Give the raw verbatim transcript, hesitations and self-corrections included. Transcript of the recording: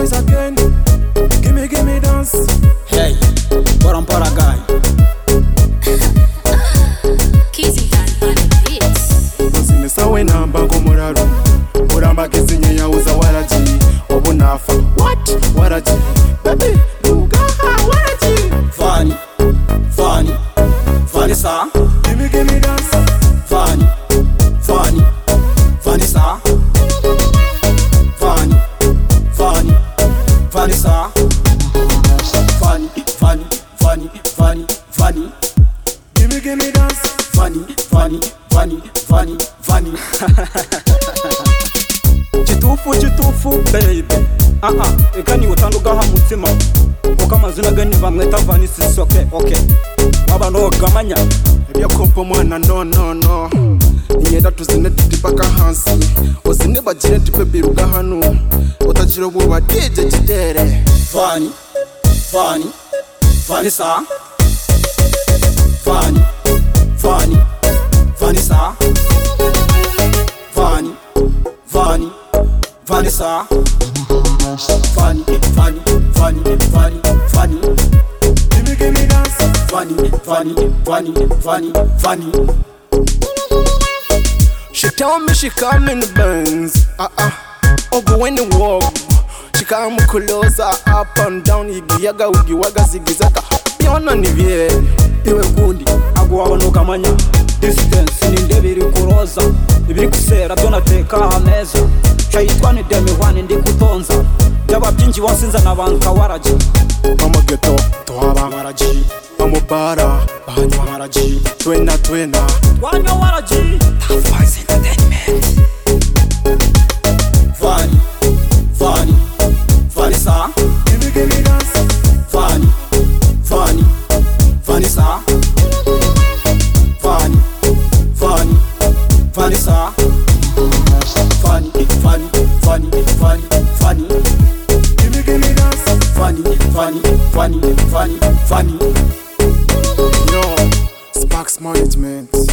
boys again. Gimme, gimme dance. Hey, Barampara guy. Kizzy on the beats. Uzine sawe namba ngomuraro. Uramba kizinye ya uza waraji. Obunafa. What? Waraji. Baby, lugaha waraji. Funny, funny, funny sa. Gimme, gimme dance. Funny, funny, funny sa. Funny, funny, funny sa. Funny, funny, funny, funny, funny. Gimme, gimme dance. Funny, funny, funny, funny, funny. Chitufu, chitufu, baby. Ah ah, ekani utandugaha mutima. Kuko amazina gani bamweta Vanessa Soke, okay. Waba no gamanya. Ebya kompo mwana no no no. Inyenda tuzine tutipaka hansi. Ozine bagire tipe biruga hano. Utajiro buba D J Kitere. Funny, funny, funny sa. Funny, funny, funny sa. Funny, funny, funny sa. Funny, funny, funny, funny, funny. Gimme, gimme dance. Funny, funny, funny, funny, funny. She tell me she come in the Benz. Ah ah. Oh, go in the walk. She come closer, up and down. Igiyaga ugiwaga zigizaka. Biona ni vie. Iwe kundi agwa no kamanya. Distance ni ndebiri kuroza. Ibiri kusera donateka ameza. Shayitwani demi wani ndi kutonza. Jaba byinji wansinza nabanka waraji. Mama geto twaba waraji. Amubara banywa waraji. Twena twena Wanywa waraji. Voice entertainment. Funny, funny, funny sa. Gimme, gimme dance. Funny, funny, funny sa. Funny, funny, funny sa. Funny, funny, funny, funny, funny. Gimme, gimme dance. Funny, funny, funny, funny, funny. Yo, Sparks Management.